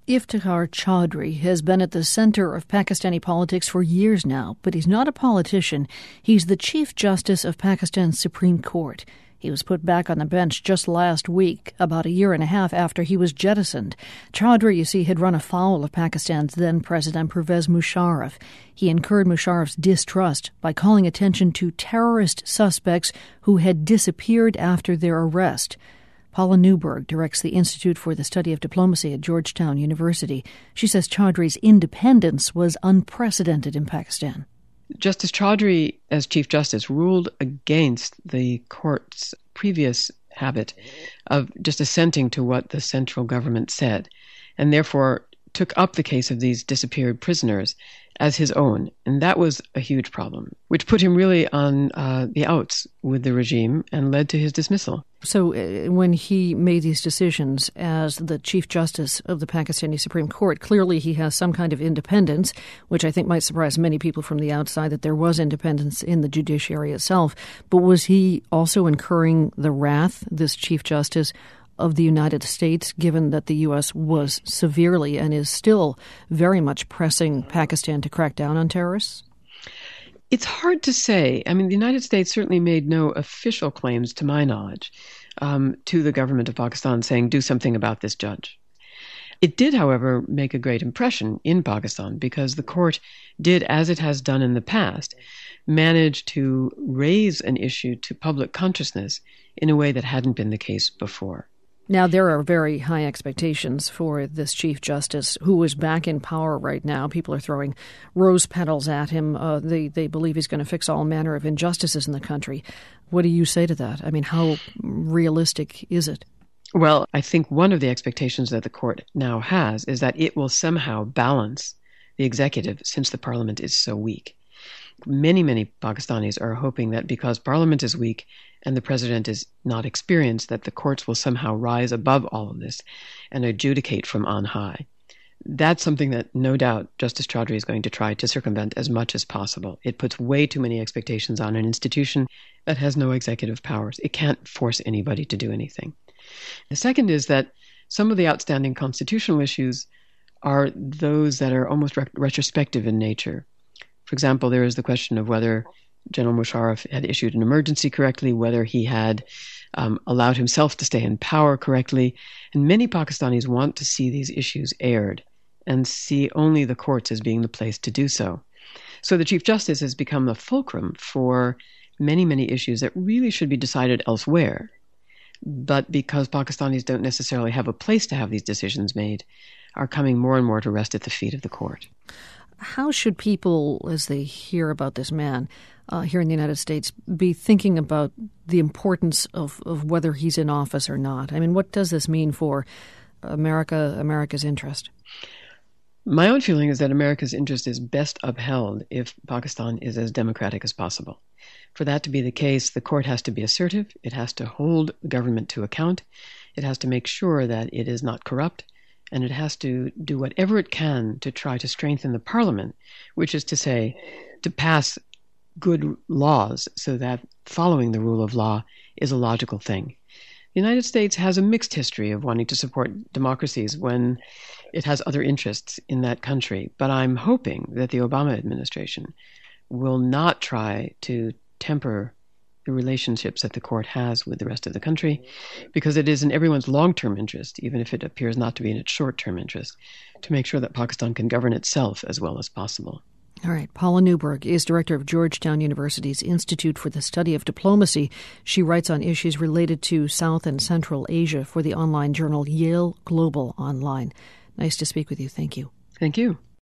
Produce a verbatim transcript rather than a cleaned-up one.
Iftikhar Chaudhry has been at the center of Pakistani politics for years now, but he's not a politician. He's the Chief Justice of Pakistan's Supreme Court. He was put back on the bench just last week, about a year and a half after he was jettisoned. Chaudhry, you see, had run afoul of Pakistan's then-President Pervez Musharraf. He incurred Musharraf's distrust by calling attention to terrorist suspects who had disappeared after their arrest. Paula Newberg directs the Institute for the Study of Diplomacy at Georgetown University. She says Chaudhry's independence was unprecedented in Pakistan. Justice Chaudhry, as Chief Justice, ruled against the court's previous habit of just assenting to what the central government said, and therefore took up the case of these disappeared prisoners as his own. And that was a huge problem, which put him really on uh, the outs with the regime and led to his dismissal. So uh, when he made these decisions as the Chief Justice of the Pakistani Supreme Court, clearly he has some kind of independence, which I think might surprise many people from the outside that there was independence in the judiciary itself. But was he also incurring the wrath, this Chief Justice, of the United States, given that the U S was severely and is still very much pressing Pakistan to crack down on terrorists? It's hard to say. I mean, the United States certainly made no official claims, to my knowledge, um, to the government of Pakistan saying, do something about this judge. It did, however, make a great impression in Pakistan because the court did, as it has done in the past, manage to raise an issue to public consciousness in a way that hadn't been the case before. Now, there are very high expectations for this Chief Justice who is back in power right now. People are throwing rose petals at him. Uh, they, they believe he's going to fix all manner of injustices in the country. What do you say to that? I mean, how realistic is it? Well, I think one of the expectations that the court now has is that it will somehow balance the executive since the parliament is so weak. Many, many Pakistanis are hoping that because parliament is weak and the president is not experienced, that the courts will somehow rise above all of this and adjudicate from on high. That's something that no doubt Justice Chaudhry is going to try to circumvent as much as possible. It puts way too many expectations on an institution that has no executive powers. It can't force anybody to do anything. The second is that some of the outstanding constitutional issues are those that are almost re- retrospective in nature. For example, there is the question of whether General Musharraf had issued an emergency correctly, whether he had um, allowed himself to stay in power correctly. And many Pakistanis want to see these issues aired and see only the courts as being the place to do so. So the Chief Justice has become the fulcrum for many, many issues that really should be decided elsewhere. But because Pakistanis don't necessarily have a place to have these decisions made, are coming more and more to rest at the feet of the court. How should people, as they hear about this man uh, here in the United States, be thinking about the importance of, of whether he's in office or not? I mean, what does this mean for America, America's interest? My own feeling is that America's interest is best upheld if Pakistan is as democratic as possible. For that to be the case, the court has to be assertive. It has to hold the government to account. It has to make sure that it is not corrupt. And it has to do whatever it can to try to strengthen the parliament, which is to say, to pass good laws so that following the rule of law is a logical thing. The United States has a mixed history of wanting to support democracies when it has other interests in that country. But I'm hoping that the Obama administration will not try to temper the relationships that the court has with the rest of the country, because it is in everyone's long-term interest, even if it appears not to be in its short-term interest, to make sure that Pakistan can govern itself as well as possible. All right. Paula Newberg is director of Georgetown University's Institute for the Study of Diplomacy. She writes on issues related to South and Central Asia for the online journal Yale Global Online. Nice to speak with you. Thank you. Thank you.